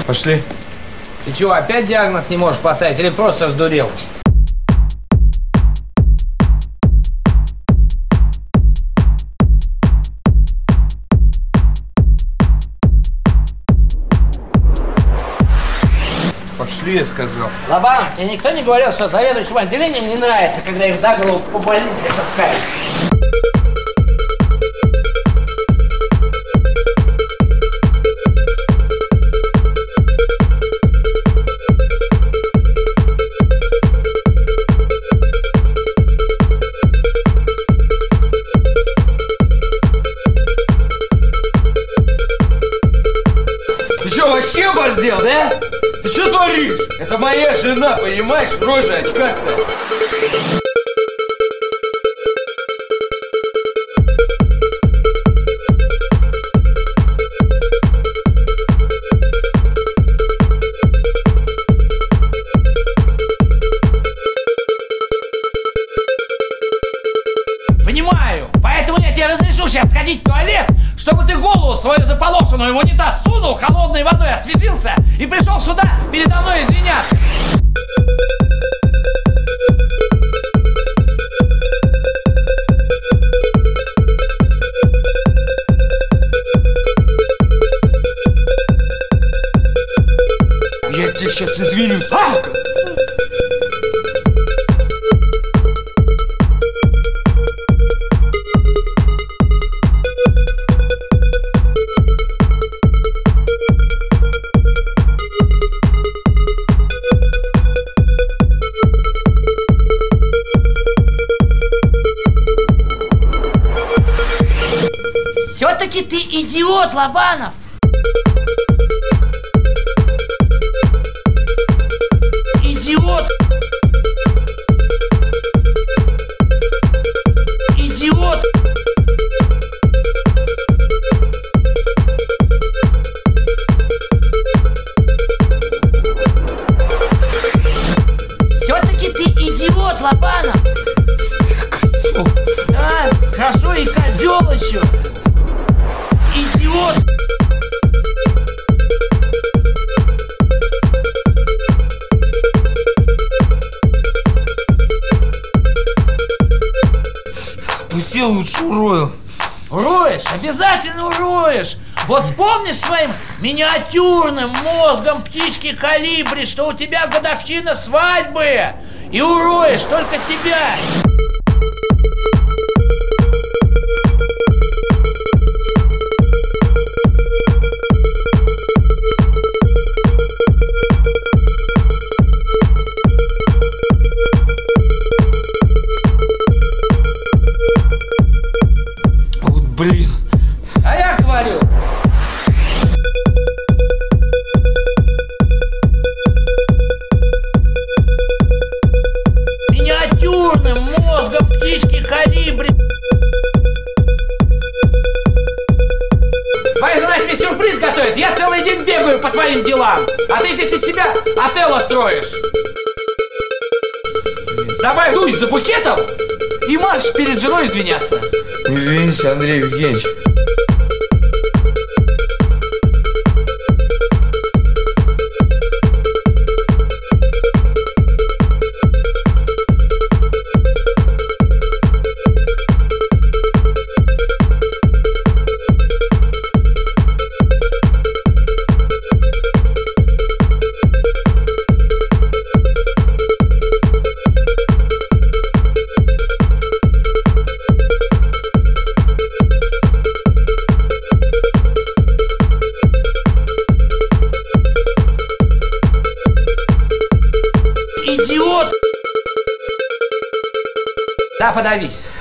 Пошли. Ты чего, опять диагноз не можешь поставить или просто сдурел? Пошли, я сказал. Лобанов, тебе никто не говорил, что заведующим отделением не нравится, когда их за голову по больнице таскают? Ты что, вообще бордел, да? Ты что творишь? Это моя жена, понимаешь? Рожа очкастая. Понимаю, поэтому я тебе разрешу сейчас сходить в туалет, чтобы ты голову свою заполошенную в унитаз сунул, холодной водой освежился и пришел сюда передо мной извиняться. Я тебе сейчас извинюсь, сука. Все-таки ты идиот, Лобанов! Идиот! Идиот! Все-таки ты идиот, Лобанов! Козел. Да, хорошо, и козел еще! Идиот! Пусти лучше урою. Уроешь, обязательно уроешь. Вот вспомнишь своим миниатюрным мозгом птички калибри, что у тебя годовщина свадьбы, и уроешь только себя. Вот блин. А я говорю. Миниатюрным мозгом птички калибри. Твоя жена тебе сюрприз готовит. Я целый день бегаю по твоим делам. А ты здесь из себя отелло строишь. Давай дуй за букетом и марш перед женой извиняться. Извините, Андрей Евгеньевич. Идиот! Да, подавись.